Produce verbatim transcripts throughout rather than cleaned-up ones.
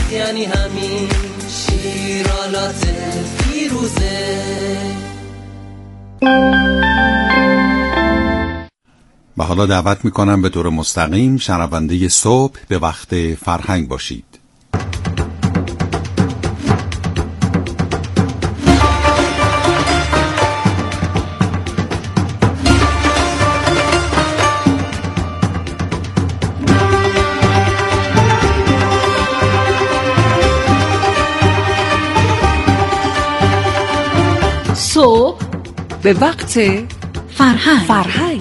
یعنی همین شیرالات پیروزه. و حالا دعوت میکنم به طور مستقیم شنونده صبح به وقت فرهنگ باشید. صبح به وقت فرهنگ فرهنگ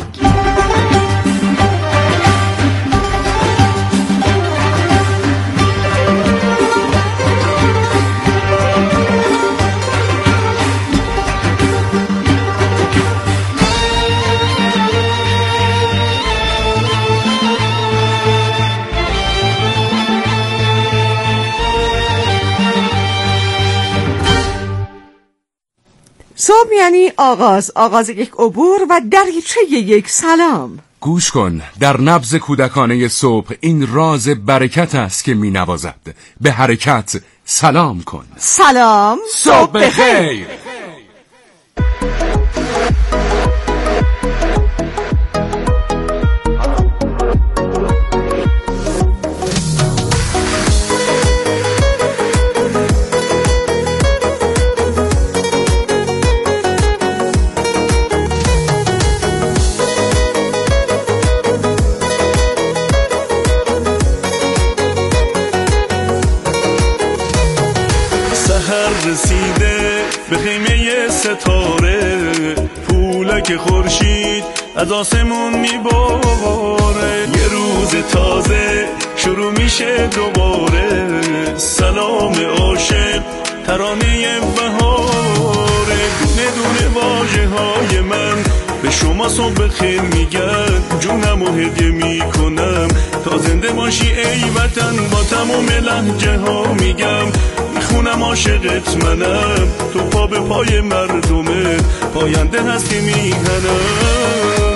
صبح یعنی آغاز آغاز یک عبور و دریچه یک سلام. گوش کن، در نبض کودکانه صبح این راز برکت است که می نوازد. به حرکت سلام کن. سلام، صبح بخیر. رسیده به خیمه ستاره، پولک خورشید از آسمون میباره، یه روز تازه شروع میشه دوباره، سلام عاشق ترانه بهاره، دونه دونه واژه های من به شما صبح خیر میگن، جونمو هدیه میکنم تا زنده باشی ای وطن، با تمام لهجه ها میگم میخونم عاشقت منم، تو پا به پای مردمه پاینده هستی میهنم.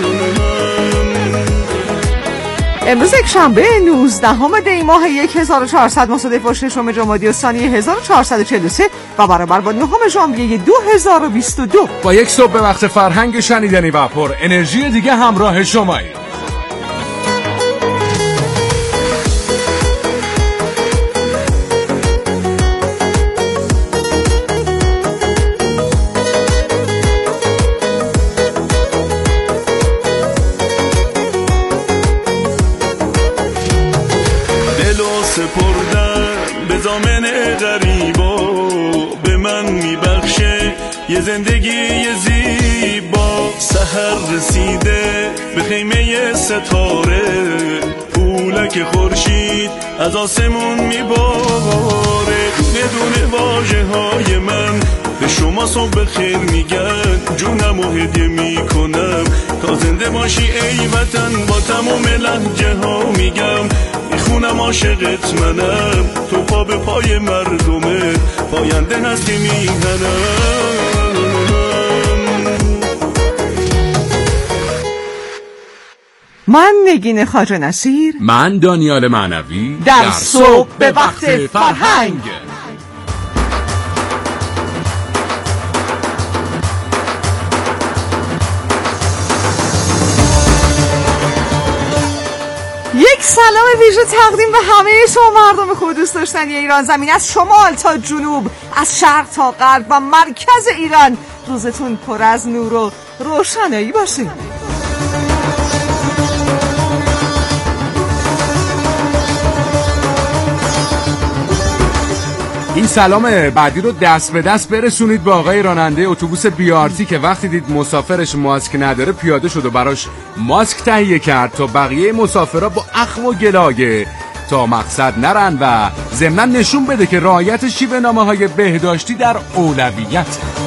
امروز یک شنبه نوزدهم دی ماه هزار و چهارصد مصادف با ششم جمادی الثانی هزار و چهارصد و چهل و سه و برابر با نهم ژانویه دو هزار و بیست و دو. با یک صبح به وقت فرهنگ شنیدنی و پر انرژی دیگه همراه شمایی. سپردن به دامن غریبا، به من میبخشه یه زندگی زیبا، سحر رسیده به خیمه ستاره، پولک خورشید از آسمون میباره، دونه دونه واژه های من به شما صبح خیر میگن، جونمو هدیه میکنم تا زنده باشی ای وطن، با تمام لهجه ها میگم میخونم عاشقت منم، تو پا به پای مردمه پاینده هستی میهنم. من نگین خواجه نصیر، من دانیال معنوی در, در صبح به وقت فرهنگ. یک سلام ویژه تقدیم به همه شما مردم خود دوست داشتنی ایران زمین، از شمال تا جنوب، از شرق تا غرب و مرکز ایران. روزتون پر از نور و روشنایی باشه. این سلام بعدی رو دست به دست برسونید به آقای راننده اتوبوس بیارتی که وقتی دید مسافرش ماسک نداره پیاده شد و براش ماسک تهیه کرد تا بقیه مسافرها با اخم و گلاگه تا مقصد نرن و ضمناً نشون بده که رعایت شیوه نامه‌های بهداشتی در اولویت.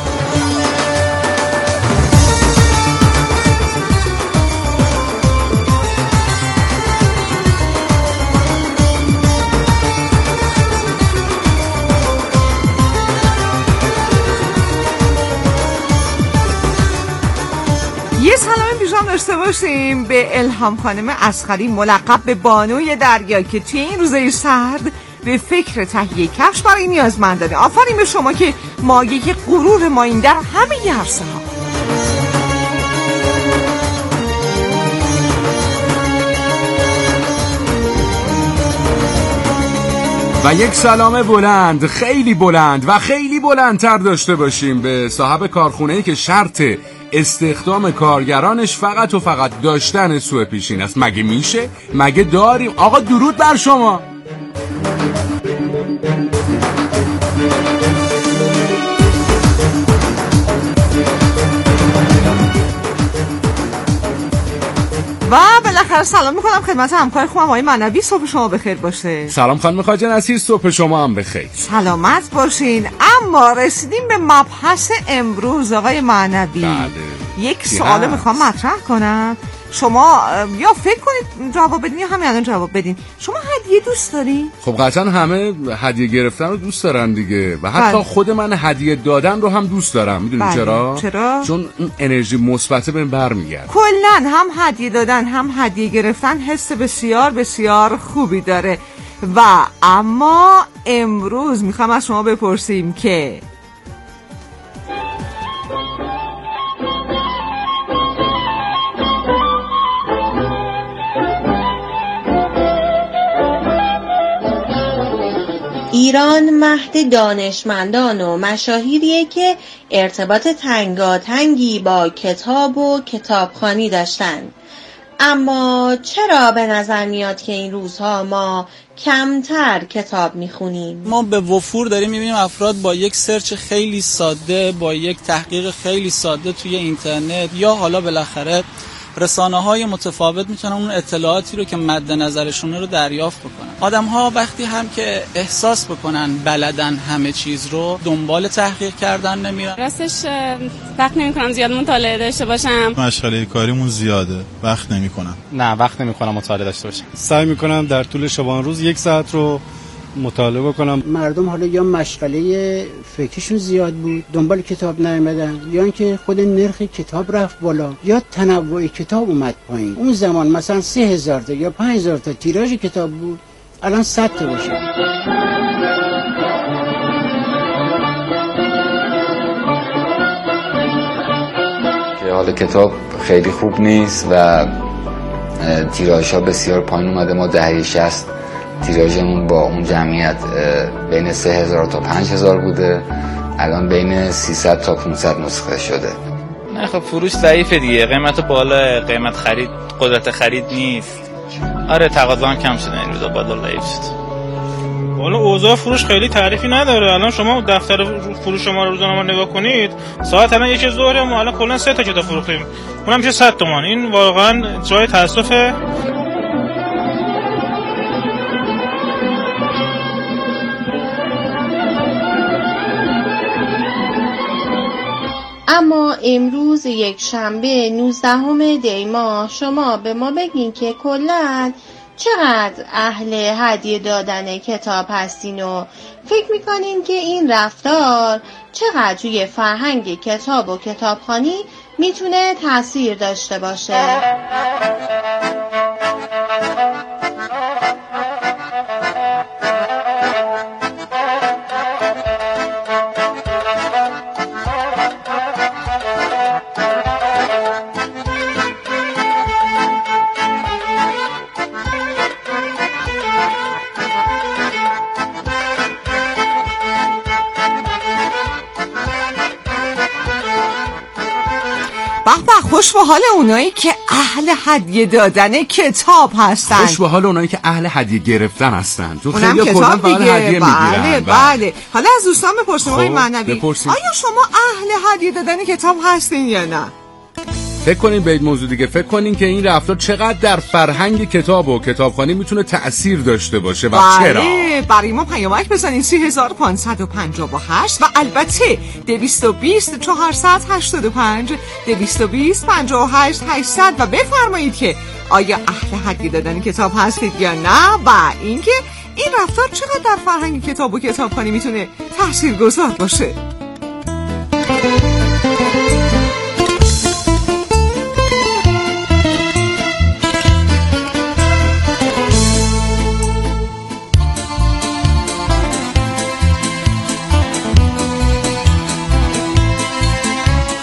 یه سلام پیشام داشته باشیم به الهام خانم اصغری ملقب به بانوی دریا که توی این روزای سرد به فکر تهیه کفش برای نیازمندانه. آفرین به شما که مایه غرور ما این در همه عرصه ها. و یک سلام بلند، خیلی بلند و خیلی بلندتر داشته باشیم به صاحب کارخونه‌ای که شرط استخدام کارگرانش فقط و فقط داشتن سوء پیشین است. مگه میشه؟ مگه داریم؟ آقا درود بر شما. و بالاخره سلام میکنم خدمت همکار خوبم آقای معنوی. صبح شما بخیر باشه. سلام خانم خواجه نصیر، صبح شما هم بخیر. سلامت باشین. اما رسیدیم به مبحث امروز آقای معنوی. بله. یک سوال میخوام مطرح کنم، شما یا فکر کنید جواب بدین یا همین الان جواب بدین. شما هدیه دوست داری؟ خب قطعا همه هدیه گرفتن رو دوست دارن دیگه، و حتی بله. خود من هدیه دادن رو هم دوست دارم. میدونی بله. چرا؟ چرا؟ چون این انرژی مثبت بهم برمیگرده. کلا هم هدیه دادن هم هدیه گرفتن حس بسیار بسیار خوبی داره. و اما امروز میخوام از شما بپرسیم که ایران مهد دانشمندان و مشاهیریه که ارتباط تنگاتنگی با کتاب و کتابخوانی داشتن. اما چرا به نظر میاد که این روزها ما کمتر کتاب میخونیم؟ ما به وفور داریم میبینیم افراد با یک سرچ خیلی ساده، با یک تحقیق خیلی ساده توی اینترنت یا حالا بالاخره رسانه‌های متفاوت میتونن اون اطلاعاتی رو که مد نظرشونه رو دریافت بکنن. آدم‌ها وقتی هم که احساس بکنن بلدن همه چیز رو، دنبال تحقیق کردن نمیرن. راستش وقت نمی‌کنم زیاد مطالعه داشته باشم. مشغله کاریمون زیاده، وقت نمی‌کنم. نه وقت نمی‌کنم مطالعه داشته باشم. سعی می‌کنم در طول شبانه روز یک ساعت رو مطالعه بکنم. مردم حالا یا مشغله فکرشون زیاد بود، دنبال کتاب نیامدن، یا اینکه خود نرخ کتاب رفت بالا، یا تنوع کتاب اومد پایین. اون زمان مثلا سه هزار تا یا پنج هزار تا تیراژ کتاب بود، الان صد تا باشه. که حالا کتاب خیلی خوب نیست و تیراژها بسیار پایین اومده. ما دهه شصت تیراژمون با اون جمعیت بین سه هزار تا پنج هزار بوده، الان بین سیصد تا پانصد نسخه شده. نه خب فروش ضعیفه دیگه، قیمت بالا، قیمت خرید، قدرت خرید نیست. آره تقاضا هم کم شده این روزا، بازار ضعیف شد. والا اوضاع فروش خیلی تعریفی نداره. الان شما دفتر فروش ما رو روزانه نگاه کنید، ساعت الان یک ظهر ما الان کلا سه تا کتاب فروختیم، اونم میشه صد تومان. این واقعا جای تاسفه. اما امروز یک شنبه نوزدهم دی ماه شما به ما بگین که کلاً چقدر اهل هدیه دادن کتاب هستین و فکر میکنین که این رفتار چقدر توی فرهنگ کتاب و کتابخوانی میتونه تأثیر داشته باشه؟ خوش به حال اونایی که اهل هدیه دادن کتاب هستن. خوش به حال اونایی که اهل هدیه گرفتن هستن. تو خیلی کتاب کردن فقط هدیه میگیرن. بله بله. حالا از دوستان بپرسیم آقای معنوی، آیا شما اهل هدیه دادن کتاب هستین یا نه؟ فکر کنین به این موضوع دیگه، فکر کنین که این رفتار چقدر در فرهنگ کتاب و کتابخوانی میتونه تأثیر داشته باشه و بله. چرا؟ برای ما پیامک بزنین سی هزار و پانصد و پنجاه و هشت و البته دویست و بیست چهارصد هشتاد و پنج دویست و بیست پنجاه و هشت هشتصد و بفرمایید که آیا اهل هدیه دادن کتاب هستید یا نه، و اینکه این رفتار چقدر در فرهنگ کتاب و کتابخوانی میتونه تاثیرگذار باشه.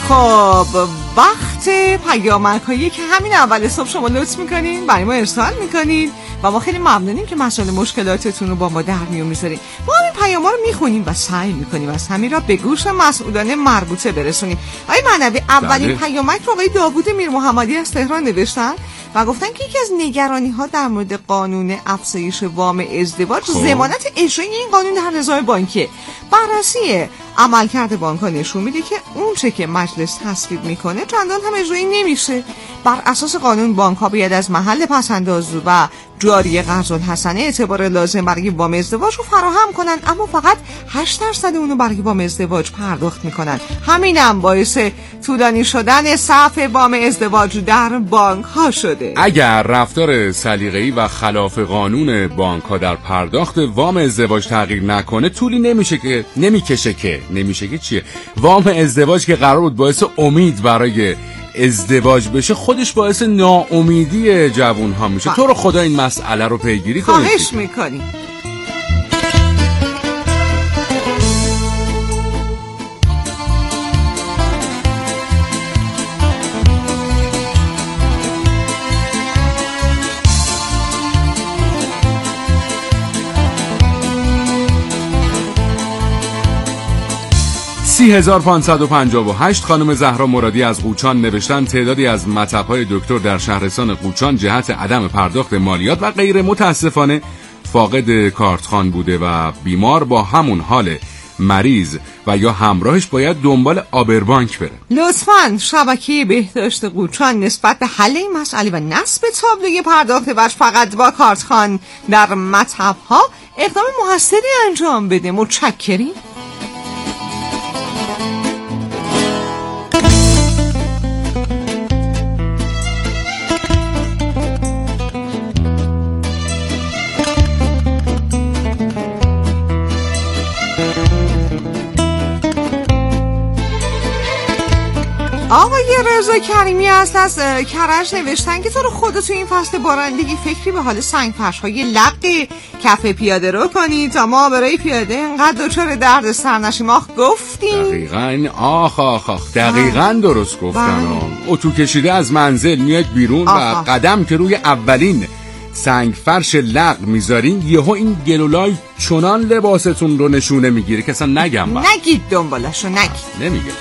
خب وقت پیامک هایی که همین اول صبح شما لطف میکنین برای ما ارسال میکنین و ما خیلی ممنونیم که مسائل مشکلاتتون رو با ما در میون میذارین. ما همین پیام ها رو میخونیم و سعی میکنیم از همین را به گوش مسئولان مربوطه برسونیم. آقای معنوی، اولین پیامک رو آقای داوود میر محمدی از تهران نوشتن و گفتن که یکی از نگرانی ها در مورد قانون افزایش وام ازدواج ضمانت اجرایی این قانون در نظام بانکیه. بررسی عملکرد بانک ها نشون میده که اون چه که مجلس تصویب میکنه چندان هم اجرایی نمیشه. بر اساس قانون بانک ها باید از محل پسنداز و جاری قرض الحسنه اعتبار لازم برای وام ازدواج رو فراهم کنن، اما فقط هشت درصد اونو برای وام ازدواج پرداخت میکنن. همینم باعث طولانی شدن صف وام ازدواج در بانک ها شده. اگر رفتار سلیقه‌ای و خلاف قانون بانک ها در پرداخت وام ازدواج تغییر نکنه، طولی نمیشه که نمیکشه که نمیشه که چیه وام ازدواج که قرار بود باعث امید برای ازدواج بشه، خودش باعث ناامیدی جوان ها میشه. تو رو خدا این مسئله رو پیگیری کنید. خواهش میکنی. سی هزار پانصد و پنجاه و هشت خانم زهرا مرادی از قوچان نوشتن تعدادی از مطب‌های دکتر در شهرستان قوچان جهت عدم پرداخت مالیات و غیر متاسفانه فاقد کارتخوان بوده و بیمار با همون حال مریض و یا همراهش باید دنبال آبربانک بره. لطفاً شبکه بهداشت قوچان نسبت به حل این مسئله و نصب تابلوی پرداخت وجه فقط با کارتخوان در مطب‌ها اقدام موثری انجام بده. متشکریم. آقای رضا کریمی هست از کرج نوشتن که تو رو خدا تو این فصل بارندگی فکری به حال سنگ فرش های لق کف پیاده رو کنی تا ما برای پیاده اینقدر دچار درد سر نشیم. آخ گفتیم دقیقاً. آخ آخ آخ دقیقاً درست گفتن. اتو کشیده از منزل میاد بیرون آخ. و قدم که روی اولین سنگ فرش لق میذارین یهو این گلولای چنان لباستون رو نشونه میگیره که اصلا نگم با. نگید دنبالشو نگید. نمیگه.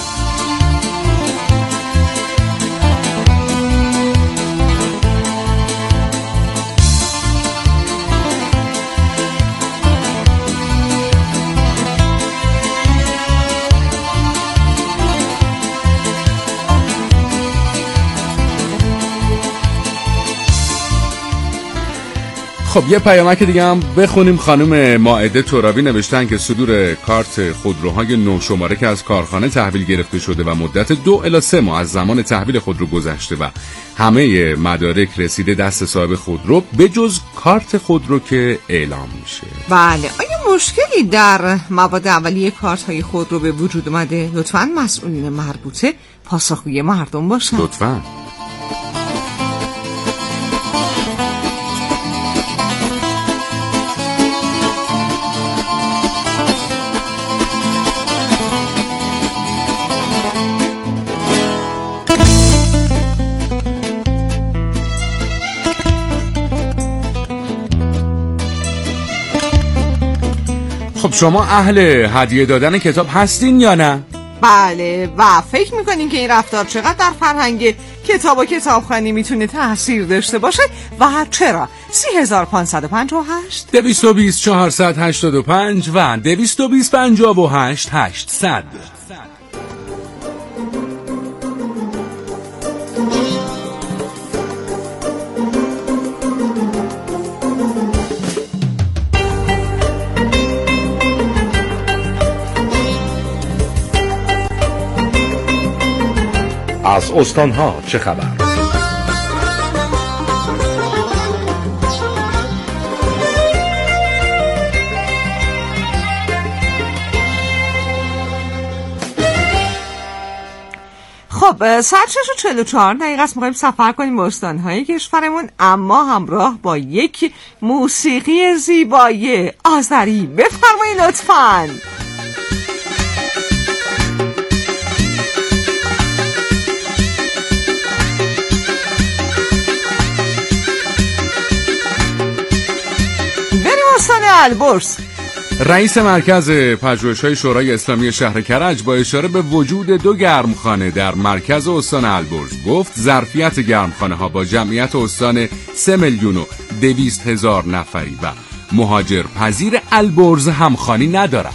خب یه پیامک دیگه هم بخونیم. خانم مائده ترابی نوشتن که صدور کارت خودروهای نو شماره که از کارخانه تحویل گرفته شده و مدت دو الی سه ماه از زمان تحویل خودرو گذشته و همه مدارک رسیده دست صاحب خودرو به جز کارت خودرو که اعلام میشه. بله، آیا مشکلی در مواد اولیه کارت های خودرو به وجود اومده؟ لطفاً مسئولین مربوطه پاسخگوی مردم باشن. لطفاً. خب شما اهل هدیه دادن کتاب هستین یا نه؟ بله، و فکر میکنین که این رفتار چقدر در فرهنگ کتاب و کتابخوانی میتونه تأثیر داشته باشه و چرا؟ سی هزار پانصد و پنجاه و هشت دویست و بیست چهارصد هشتاد و پنج و دویست و بیست پنجاه و هشت هشتصد. از استانها چه خبر؟ خب ساعت شش و چهل و چهار دقیقه است. می‌خوایم سفر کنیم به استان‌های کشورمون، اما همراه با یک موسیقی زیبای آذری. بفرمایید لطفاً. البرز. رئیس مرکز پژوهش‌های شورای اسلامی شهر کرج با اشاره به وجود دو گرمخانه در مرکز استان البرز گفت ظرفیت گرمخانه‌ها با جمعیت استان سه میلیون و دویست هزار نفری و مهاجر پذیر البرز همخوانی ندارد.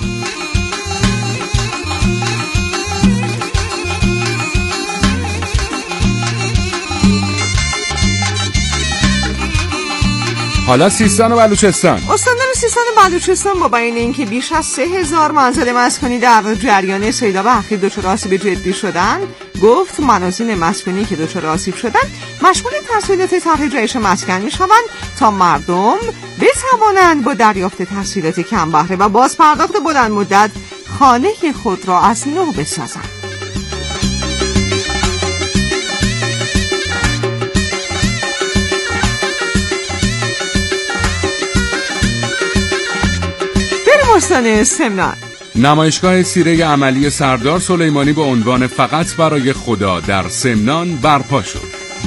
حالا سیستان و بلوچستان. استاندار سیستان و بلوچستان با بیان اینکه بیش از سه هزار منزل مسکونی در جریان سیلاب اخیر دچار آسیب جدی شدند، گفت منازل مسکونی که دچار آسیب شدند مشمول تسهیلات طرح جهش مسکن میشوند تا مردم بتوانند با دریافت تسهیلات کم بهره و باز پرداخت بلند مدت خانه خود را از نو بسازند. استان سمنان. نمایشگاه سیره عملی سردار سلیمانی با عنوان فقط برای خدا در سمنان برپا شد.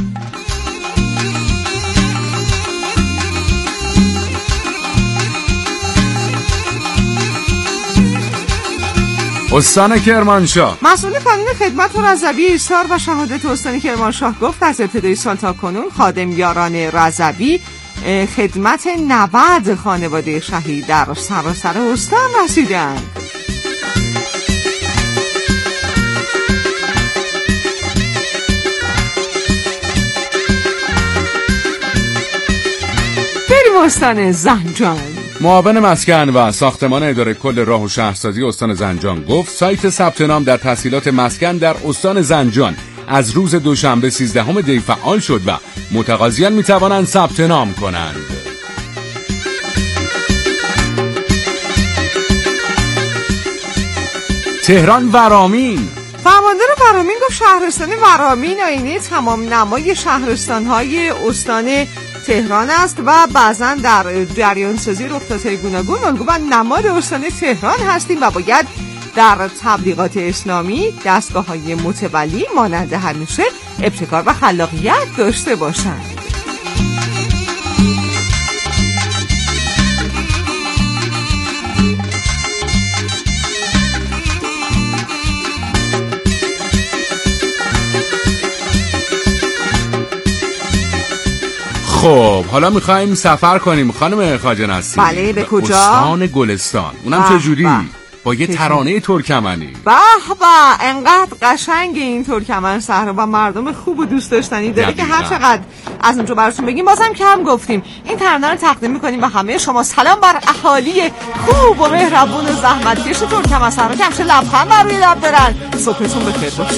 استان کرمانشاه. مسئول کانون خدمت رضوی ایثار و شهادت استان کرمانشاه گفت از ابتدای سال تا کنون خادم یاران رضوی خدمت نود خانواده شهید در سراسر استان رسیدند. بریم استان زنجان. معاون مسکن و ساختمان اداره کل راه و شهرسازی استان زنجان گفت سایت ثبت نام در تسهیلات مسکن در استان زنجان از روز دوشنبه سیزدهم دی فعال شد و متقاضیان می توانند ثبت نام کنند. تهران ورامین. فرماندار ورامین گفت شهرستان ورامین آینه تمام نمای شهرستان‌های استان تهران است و بعضا در جریان سازی رخدادهای گوناگون الگو و نماد استان تهران هستیم و باید در تبلیغات اسلامی دستگاه‌های متولی مانند همیشه ابتکار و خلاقیت داشته باشند. خب حالا میخوایم سفر کنیم خانم خواجه نصیری. بله به کجا؟ استان گلستان. اونم چجوری؟ با یه ترانه ترکمنی. به به انقدر قشنگ این ترکمن صحرا و مردم خوب و دوست داشتنی داره که هر چقدر از اونجا براتون بگیم بازم کم گفتیم. این ترانه رو تقدیم میکنیم به همه شما. سلام بر اهالی خوب و مهربون و زحمتکش ترکمن صحرا که همیشه لبخند بر روی لب دارن. صبحتون بخیر باشه.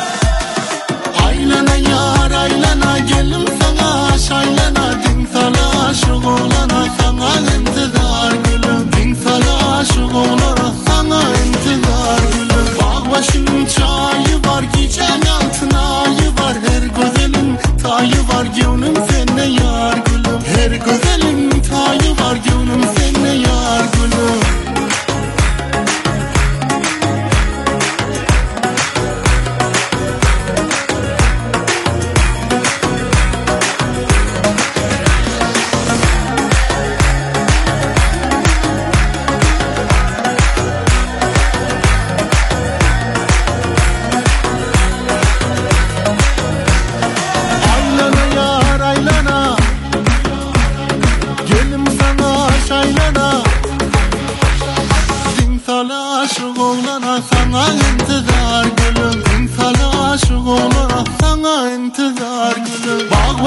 Aylana yar aylana gelim sana şaylana din sana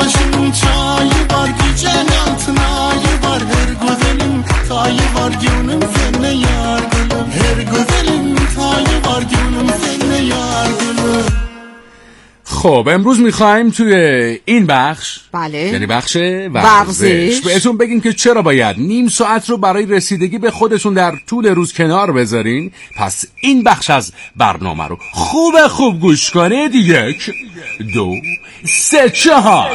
başım çayı var gecen altına ayı var her güzelim tayı var gönlüm seninle yar gülüm her güzelim tayı var gönlüm seninle yar gülüm. خب امروز میخوایم توی این بخش بله یعنی بخش ورزش, ورزش بهتون بگیم که چرا باید نیم ساعت رو برای رسیدگی به خودتون در طول روز کنار بذارین. پس این بخش از برنامه رو خوب خوب گوش کنید. یک دو سه چهار.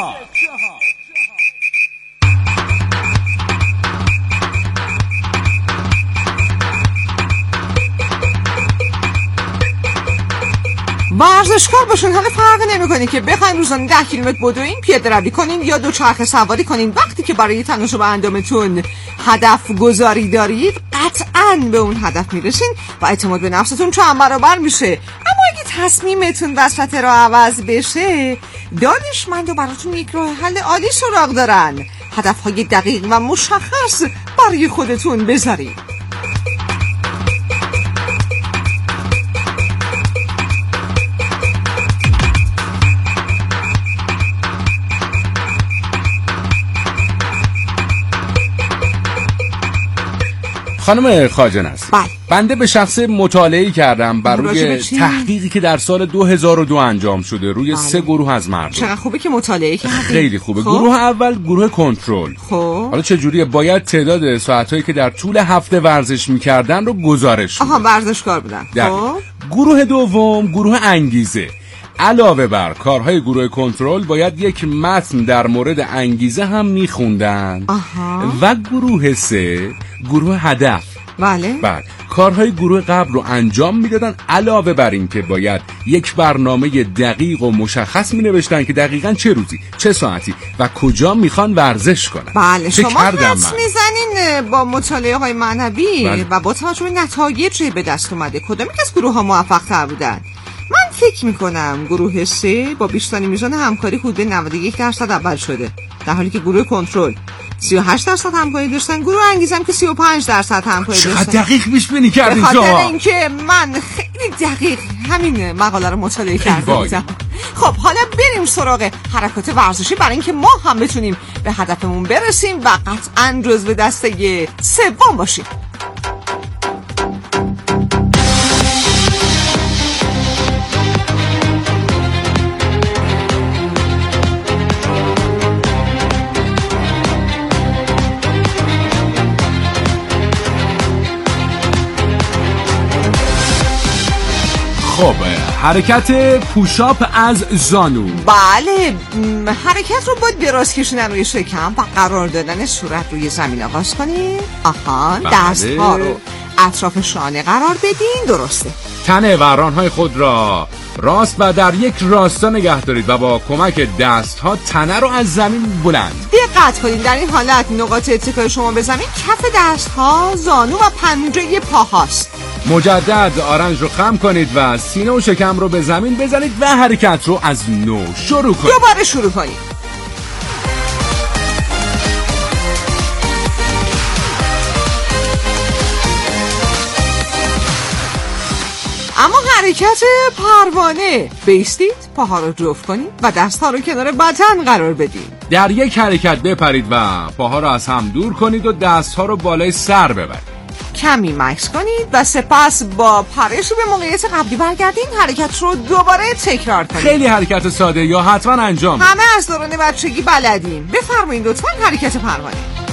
ورزشکار باشون حالا فرق نمیکنه که بخواین روزانه ده کیلومتر بدوین، پیاده روی کنین یا دوچرخه سواری کنین. وقتی که برای تناسب اندامتون هدف گذاری دارید قطعاً به اون هدف میرسین و اعتماد به نفستون چند برابر میشه. اما اگه تصمیمتون وسط راه عوض بشه، دانشمندا براتون یک راه حل عالی سراغ دارن. هدفهای دقیق و مشخص برای خودتون بذارید. خانم خواجه‌نصر، بله. بنده به شخص مطالعه‌ای کردم بر روی تحقیقی که در سال دو هزار و دو انجام شده روی بله. سه گروه از مردم. چقدر خوبه که مطالعه کردی. خیلی خوبه. خب. گروه اول گروه کنترل. خب حالا چه جوریه؟ باید تعداد ساعتایی که در طول هفته ورزش می‌کردن رو گزارش کنن. آها ورزشکار بودن. خب گروه دوم گروه انگیزه. علاوه بر کارهای گروه کنترل باید یک متن در مورد انگیزه هم میخوندن. و گروه سه گروه هدف. بله بله کارهای گروه قبل رو انجام میدادن. علاوه بر این که باید یک برنامه دقیق و مشخص می نوشتن که دقیقاً چه روزی چه ساعتی و کجا میخوان ورزش کنن. بله شما حدس میزنین با مطالعه های معنوی بله. و با توجه به نتایجی به دست اومده کدام یک از گروه ها موفق تر بودن؟ من فکر میکنم گروه سه با بیشترین میزان همکاری حدود نود و یک درصد اول شده، در حالی که گروه کنترل سی و هشت درصد همکاری داشتن. گروه انگیزم که سی و پنج درصد همکاری داشتن. چقدر دقیق پیش بینی کردین شما؟ به خاطر اینکه من خیلی دقیق همین مقاله رو مطالعه کرده بودم. خب حالا بریم سراغ حرکات ورزشی برای اینکه ما هم بتونیم به هدفمون برسیم و قطعاً جزو دسته سوم باشیم. خب حرکت پوشاپ از زانو. بله حرکت رو باید دراز کشیدن روی شکم و قرار دادن صورت روی زمین آغاز کنید. آها بله. دستها رو اطراف شانه قرار بدین. درسته. تنه و رانهای خود را راست و در یک راستا نگه دارید و با کمک دستها تنه رو از زمین بلند. دقت کنید در این حالت نقاط اتکای شما به زمین کف دستها، زانو و پنجه پاهاست. مجدد آرنج رو خم کنید و سینه و شکم رو به زمین بزنید و حرکت رو از نو شروع کنید. دوباره شروع کنید. اما حرکت پروانه، بایستید، پاها رو جفت کنید و دستها رو کنار بدن قرار بدید. در یک حرکت بپرید و پاها رو از هم دور کنید و دستها رو بالای سر ببرید. کمی مکس کنید و سپس با پرش به موقعیت قبلی برگردین. حرکت رو دوباره تکرار کنید. خیلی حرکت ساده یا حتما انجام همه از دوران بچگی بلدین. بفرمایید لطفاً حرکت پروانه.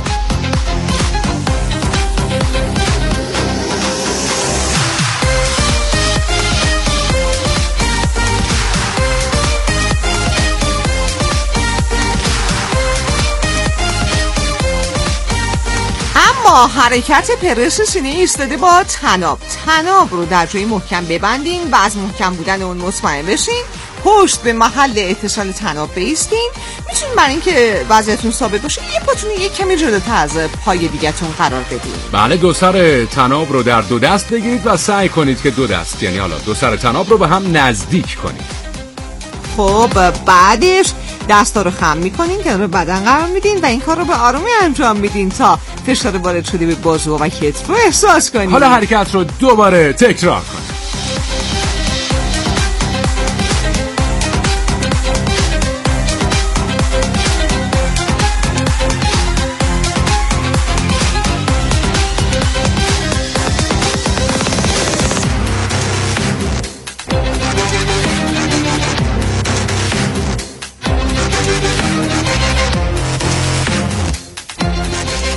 اما حرکت پرس سینه ایستاده با تناب. تناب رو در جای محکم ببندین و از محکم بودن اون مطمئن بشین. پشت به محل اتصال تناب بایستین. میتونین برای اینکه وضعیتون ثابت باشه یه پاتون یک کمی جلوتر از پای دیگه‌تون قرار بدین. بله دو سر تناب رو در دو دست بگیرید و سعی کنید که دو دست یعنی حالا دو سر تناب رو به هم نزدیک کنید. خب بعدش دستا رو خم میکنین، کنار بدن قرار میدین و این کار رو به آرومی انجام میدین تا فشار وارد شده به بازو و کتف رو احساس کنین. حالا حرکت رو دوباره تکرار کنید.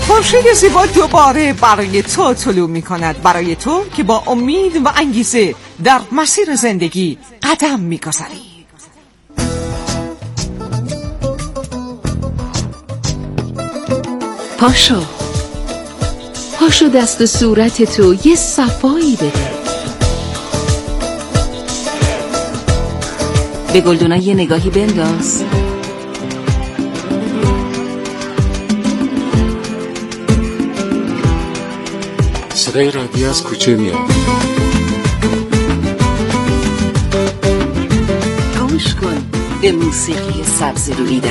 خورشید زیبا دوباره برای تو طلوع می کند، برای تو که با امید و انگیزه در مسیر زندگی قدم می گذاری. پاشو پاشو دست و صورت تو یه صفایی بده، به گلدونا یه نگاهی بنداز، صدای رادیو از کوچه میاد، گوش کن به موسیقی سبز رویدن.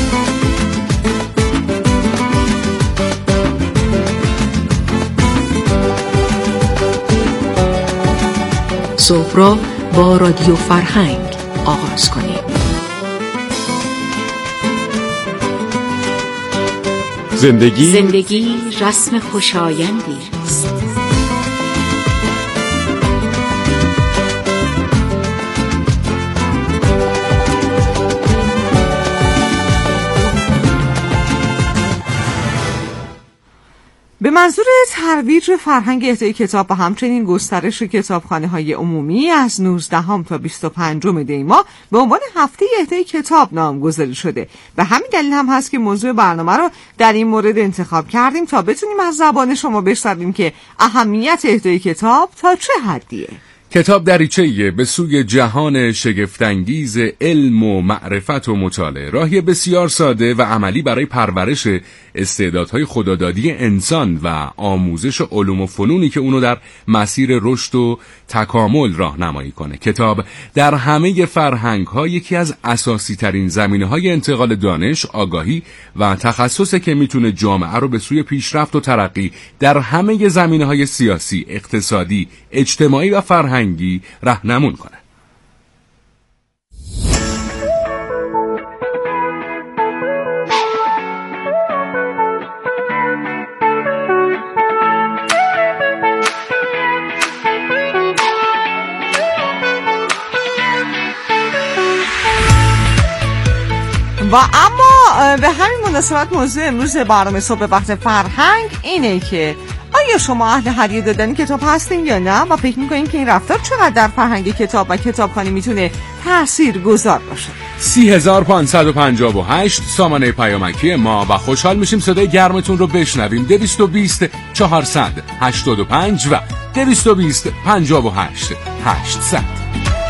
صبح را با رادیو فرهنگ آغاز کنیم. زندگی زندگی رسم خوشایندی است. به منظور ترویج فرهنگ اهدای کتاب و همچنین گسترش کتابخانه‌های عمومی از نوزدهم تا بیست و پنجم دی ماه به عنوان هفته اهدای کتاب نامگذاری شده. به همین دلیل هم هست که موضوع برنامه رو در این مورد انتخاب کردیم تا بتونیم از زبان شما بشنویم که اهمیت اهدای کتاب تا چه حدیه. کتاب دریچه‌ای به سوی جهان شگفت‌انگیز علم و معرفت و مطالعه، راهی بسیار ساده و عملی برای پرورش استعدادهای خدادادی انسان و آموزش علوم و فنونی که اونو در مسیر رشد و تکامل راهنمایی کنه. کتاب در همه فرهنگ‌ها یکی از اساسی ترین زمینه‌های انتقال دانش، آگاهی و تخصصه که میتونه جامعه رو به سوی پیشرفت و ترقی در همه زمینه‌های سیاسی، اقتصادی، اجتماعی و فرهنگی راهنمون کنه. و اما به همین مناسبت موضوع امروز برنامه صبح وقت فرهنگ اینه که آیا شما اهل هدیه دادن کتاب هستین یا نه و فکر میکنین که این رفتار چقدر در فرهنگ کتاب و کتابخوانی میتونه تأثیر گذار باشه؟ سی هزار پانصد و پنجاه و هشت سامانه پیامکی ما و خوشحال میشیم صدای گرمتون رو بشنویم. دویست و بیست چهارصد هشتاد و پنج و دویست و بیست پنجاه و هشت هشتصد.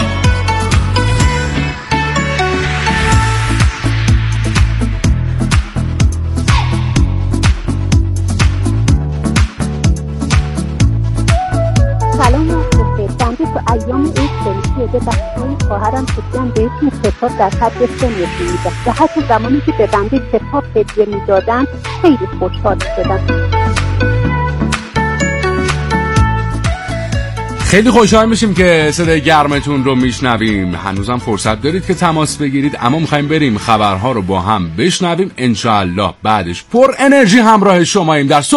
ایام عید دلشیده بچه‌های خواهرم خودیان بهشون کتاب در حد سه نشون میدن و حتی زمانی که به بنده کتاب هدیه میدادن خیلی خوشحال شدن. خیلی خوشحال میشیم که صدای گرمتون رو میشنویم. هنوزم فرصت دارید که تماس بگیرید، اما میخوایم بریم خبرها رو با هم بشنویم. انشاءالله بعدش پر انرژی همراه شماییم در